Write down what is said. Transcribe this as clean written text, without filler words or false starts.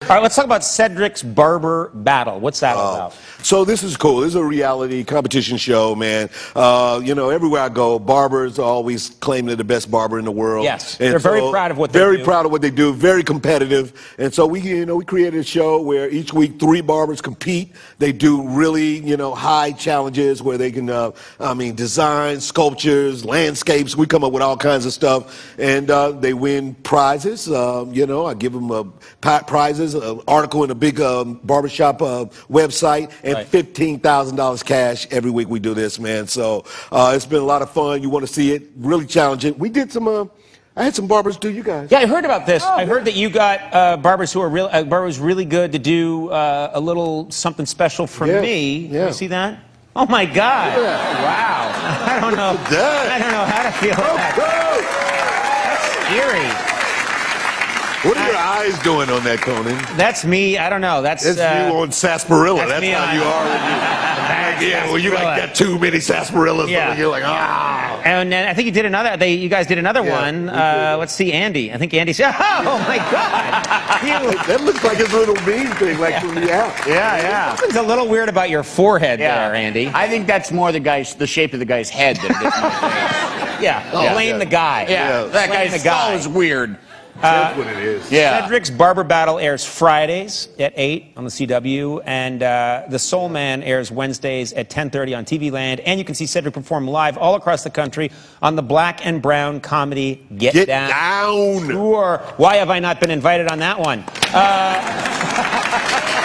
right, let's talk about Cedric's Barber Battle. What's that about? So this is cool. This is a reality competition show, man. You know, everywhere I go, barbers always claim they're the best barber in the world. Yes, and they're very proud of what they do. Very proud of what they do. Very competitive. And so we created a show where each week 3 barbers compete. They do really, high challenges where they can, design sculptures, landscapes. We come up with all kinds of stuff, and they win prizes. I give them prizes, an article in a big barbershop website, and $15,000 cash every week we do this, man. So it's been a lot of fun. You want to see it? Really challenging. We did some. I had some barbers do you guys. Yeah, I heard about this. I heard that you got barbers who are barbers really good to do a little something special for me. Yeah. You see that? Oh my God! Yeah. Wow! I don't know. I don't know how to feel that. That's eerie. What are your eyes doing on that, Conan? That's me. I don't know. That's you on sarsaparilla. That's me how you are. You got too many sarsaparillas. Yeah. You're like, ah. And then I think you did another. You guys did another one. Let's see, Andy. I think Andy said, "Oh my God!" That looks like his little bean thing, like from the app. Yeah. Something's a little weird about your forehead there, Andy. I think that's more the shape of the guy's head than it is my face. Yeah. Blame the guy. Yeah. That guy's skull is weird. That's what it is. Yeah. Cedric's Barber Battle airs Fridays at 8 on the CW, and The Soul Man airs Wednesdays at 10:30 on TV Land. And you can see Cedric perform live all across the country on the Black and Brown comedy Get Down. Down. Sure. Why have I not been invited on that one?